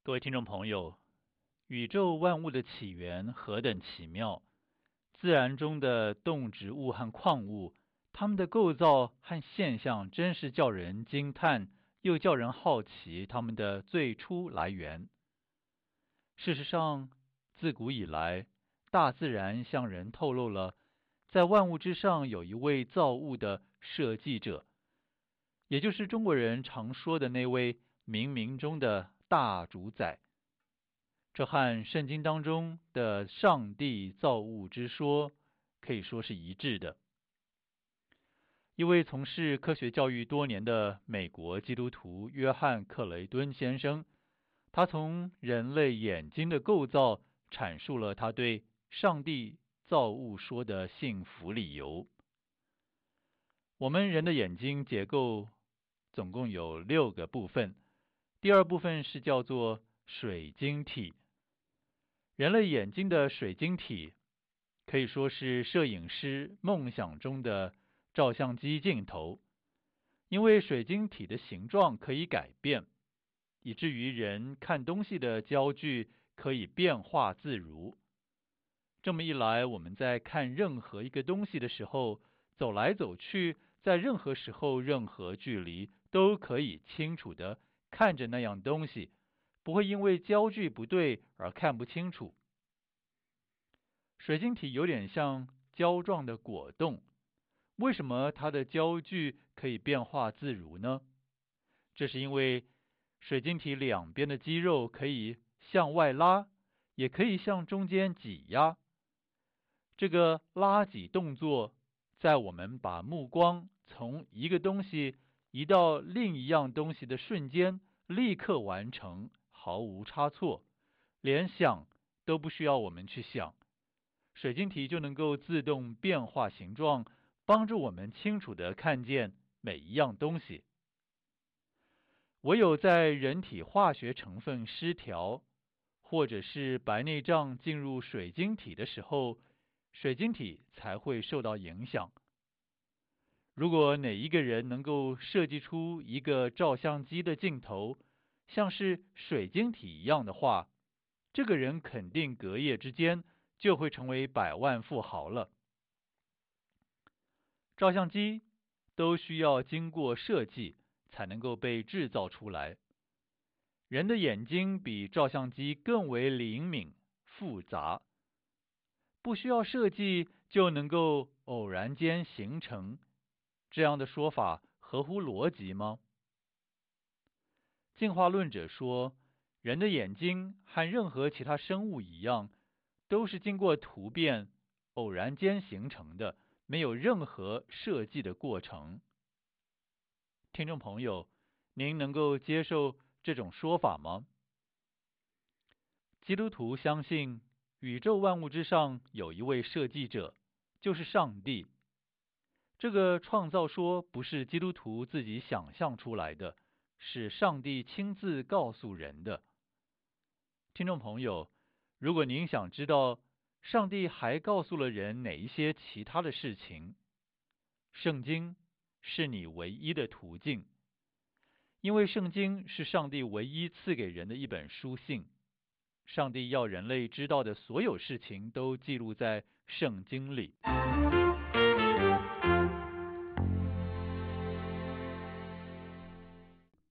各位听众朋友，宇宙万物的起源何等奇妙！自然中的动植物和矿物，它们的构造和现象真是叫人惊叹，又叫人好奇它们的最初来源。事实上，自古以来，大自然向人透露了，在万物之上有一位造物的设计者，也就是中国人常说的那位冥冥中的大主宰。这和圣经当中的上帝造物之说可以说是一致的。一位从事科学教育多年的美国基督徒约翰·克雷顿先生，他从人类眼睛的构造阐述了他对上帝造物说的幸福理由。我们人的眼睛结构总共有6个部分，第二部分是叫做水晶体。人类眼睛的水晶体可以说是摄影师梦想中的照相机镜头，因为水晶体的形状可以改变，以至于人看东西的焦距可以变化自如。这么一来，我们在看任何一个东西的时候，走来走去，在任何时候、任何距离，都可以清楚地看着那样东西，不会因为焦距不对而看不清楚。水晶体有点像胶状的果冻，为什么它的焦距可以变化自如呢？这是因为水晶体两边的肌肉可以向外拉，也可以向中间挤压。这个拉挤动作，在我们把目光从一个东西移到另一样东西的瞬间，立刻完成，毫无差错，连想都不需要我们去想，水晶体就能够自动变化形状，帮助我们清楚地看见每一样东西。唯有在人体化学成分失调，或者是白内障进入水晶体的时候，水晶体才会受到影响。如果哪一个人能够设计出一个照相机的镜头，像是水晶体一样的话，这个人肯定隔夜之间就会成为百万富豪了。照相机都需要经过设计才能够被制造出来。人的眼睛比照相机更为灵敏复杂，不需要设计就能够偶然间形成，这样的说法合乎逻辑吗？进化论者说，人的眼睛和任何其他生物一样，都是经过突变偶然间形成的，没有任何设计的过程。听众朋友，您能够接受这种说法吗？基督徒相信宇宙万物之上有一位设计者，就是上帝。这个创造说不是基督徒自己想象出来的，是上帝亲自告诉人的。听众朋友，如果您想知道上帝还告诉了人哪一些其他的事情，圣经是你唯一的途径，因为圣经是上帝唯一赐给人的一本书信。上帝要人类知道的所有事情都记录在圣经里。